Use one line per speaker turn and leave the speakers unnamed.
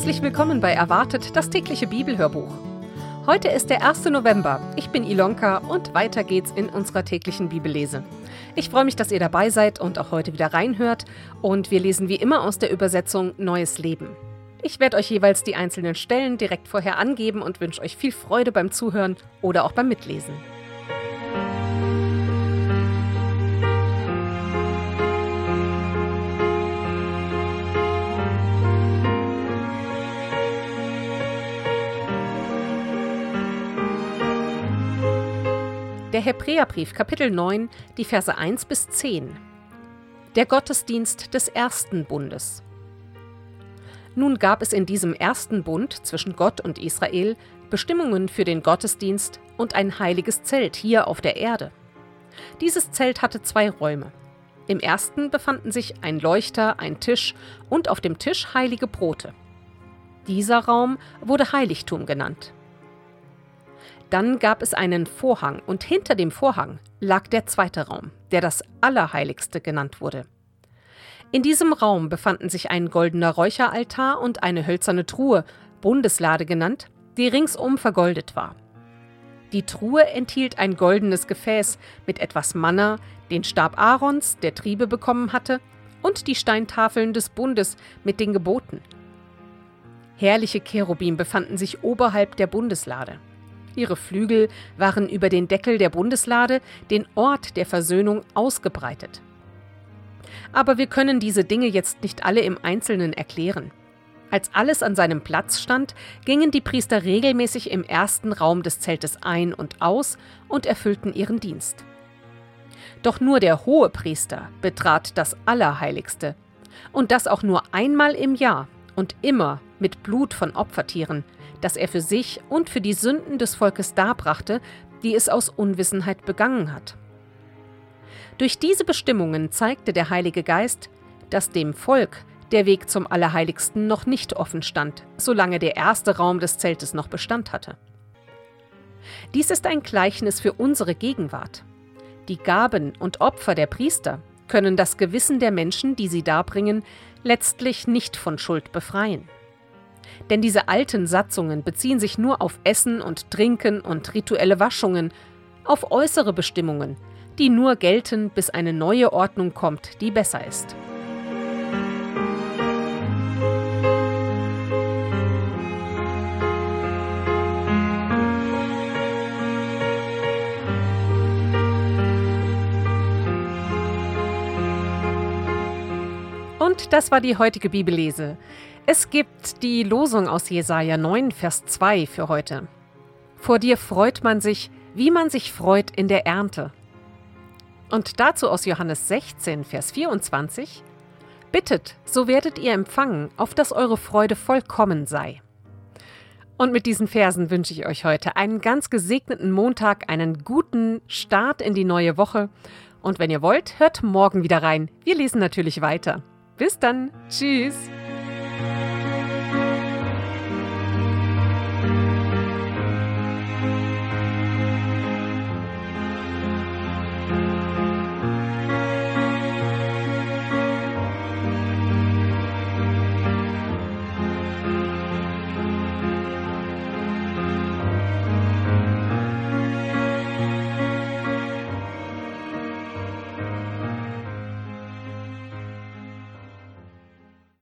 Herzlich willkommen bei Erwartet, das tägliche Bibelhörbuch. Heute ist der 1. November. Ich bin Ilonka und weiter geht's in unserer täglichen Bibellese. Ich freue mich, dass ihr dabei seid und auch heute wieder reinhört. Und wir lesen wie immer aus der Übersetzung Neues Leben. Ich werde euch jeweils die einzelnen Stellen direkt vorher angeben und wünsche euch viel Freude beim Zuhören oder auch beim Mitlesen. Der Hebräerbrief, Kapitel 9, die Verse 1 bis 10. Der Gottesdienst des ersten Bundes. Nun gab es in diesem ersten Bund zwischen Gott und Israel Bestimmungen für den Gottesdienst und ein heiliges Zelt hier auf der Erde. Dieses Zelt hatte 2 Räume. Im ersten befanden sich ein Leuchter, ein Tisch und auf dem Tisch heilige Brote. Dieser Raum wurde Heiligtum genannt. Dann gab es einen Vorhang und hinter dem Vorhang lag der zweite Raum, der das Allerheiligste genannt wurde. In diesem Raum befanden sich ein goldener Räucheraltar und eine hölzerne Truhe, Bundeslade genannt, die ringsum vergoldet war. Die Truhe enthielt ein goldenes Gefäß mit etwas Manna, den Stab Aarons, der Triebe bekommen hatte, und die Steintafeln des Bundes mit den Geboten. Herrliche Cherubim befanden sich oberhalb der Bundeslade. Ihre Flügel waren über den Deckel der Bundeslade, den Ort der Versöhnung, ausgebreitet. Aber wir können diese Dinge jetzt nicht alle im Einzelnen erklären. Als alles an seinem Platz stand, gingen die Priester regelmäßig im ersten Raum des Zeltes ein und aus und erfüllten ihren Dienst. Doch nur der Hohepriester betrat das Allerheiligste, und das auch nur einmal im Jahr und immer mit Blut von Opfertieren, das er für sich und für die Sünden des Volkes darbrachte, die es aus Unwissenheit begangen hat. Durch diese Bestimmungen zeigte der Heilige Geist, dass dem Volk der Weg zum Allerheiligsten noch nicht offen stand, solange der erste Raum des Zeltes noch Bestand hatte. Dies ist ein Gleichnis für unsere Gegenwart. Die Gaben und Opfer der Priester können das Gewissen der Menschen, die sie darbringen, letztlich nicht von Schuld befreien. Denn diese alten Satzungen beziehen sich nur auf Essen und Trinken und rituelle Waschungen, auf äußere Bestimmungen, die nur gelten, bis eine neue Ordnung kommt, die besser ist. Und das war die heutige Bibellese. Es gibt die Losung aus Jesaja 9, Vers 2 für heute. Vor dir freut man sich, wie man sich freut in der Ernte. Und dazu aus Johannes 16, Vers 24. Bittet, so werdet ihr empfangen, auf dass eure Freude vollkommen sei. Und mit diesen Versen wünsche ich euch heute einen ganz gesegneten Montag, einen guten Start in die neue Woche. Und wenn ihr wollt, hört morgen wieder rein. Wir lesen natürlich weiter. Bis dann. Tschüss.